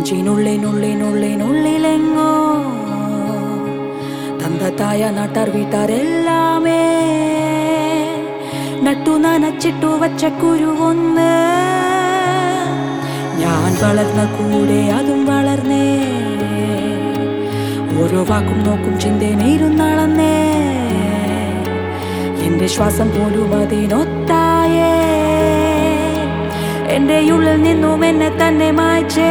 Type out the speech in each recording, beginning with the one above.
നെഞ്ചിനുള്ളിനുള്ളിനുള്ളിനുള്ളിലെങ്ങോ തന്തത്തായ നാട്ടാർ വീട്ടാരെല്ലാമേ നട്ടു നനച്ചിട്ടു വച്ച കുരുവൊന്ന് ഞാൻ വളർന്ന കൂടെ അതും വളർന്നേ ഓരോ വാക്കും നോക്കും ചിന്തേനിരുന്നളന്നേ എന്റെ ശ്വാസം പോലും അതിനൊത്തായേ എന്റെ ഉള്ളിൽ നിന്നും എന്നെ തന്നെ മായ്ച്ചേ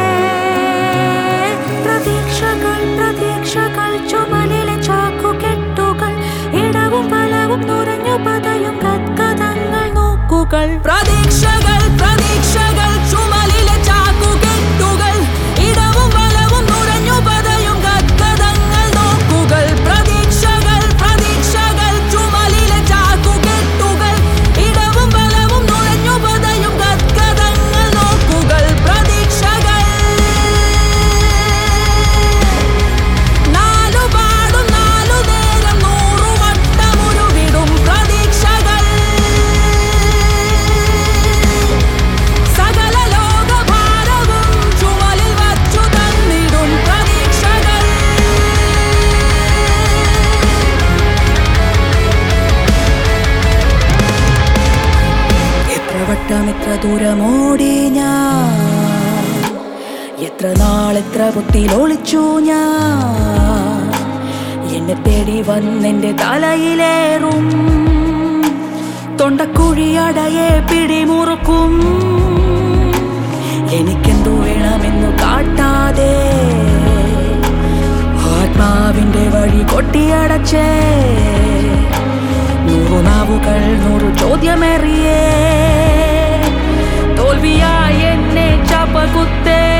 പ്രതീക്ഷകൾ പ്രതീക്ഷകൾ ചുമലിലെ ചാക്കുകെട്ടുകൾ ഇടവും പലവും നുരഞ്ഞു പതയും കഥങ്ങൾ നോക്കുകൾ പ്രതീക്ഷകൾ പ്രതീക്ഷകൾ ചുമലിലെ ചാക്കുകെട്ടുകൾ ഇടവും പലവും നുരഞ്ഞു പതയും കഥങ്ങൾ നോക്കുകൾ പ്രതീക്ഷകൾ പ്രതീക്ഷകൾ ചുമലിലെ ചാക്കുകെട്ടുകൾ ഇടവും പലവും നുരഞ്ഞു പതയും കഥങ്ങൾ നോക്കുകൾ പ്രതീക്ഷകൾ നാലുപാടും നാലു നേരം 100 വട്ടമുരുവിടും പ്രതീക്ഷകൾ സകല ലോകഭാരവും ചുമലിൽ വച്ചു തന്നിടും പ്രതീക്ഷകൾ എത്ര വട്ടം എത്ര ദൂരമോടി ഞാൻ എത്ര നാൾ എത്ര പൊട്ടിലൊളിച്ചു ഞാൻ എന്നെ തേടി വന്നെന്റെ തലയിലേറും തൊണ്ടക്കുഴിയടയെ പിടിമുറുക്കും എനിക്കെന്തു വേണമെന്നു കാട്ടാതെ ആത്മാവിന്റെ വഴി കൊട്ടിയടച്ചേ 100 നാവുകൾ 100 ചോദ്യമേറിയേ തോൽവിയായി എന്നെ ചാപ്പകുത്തേ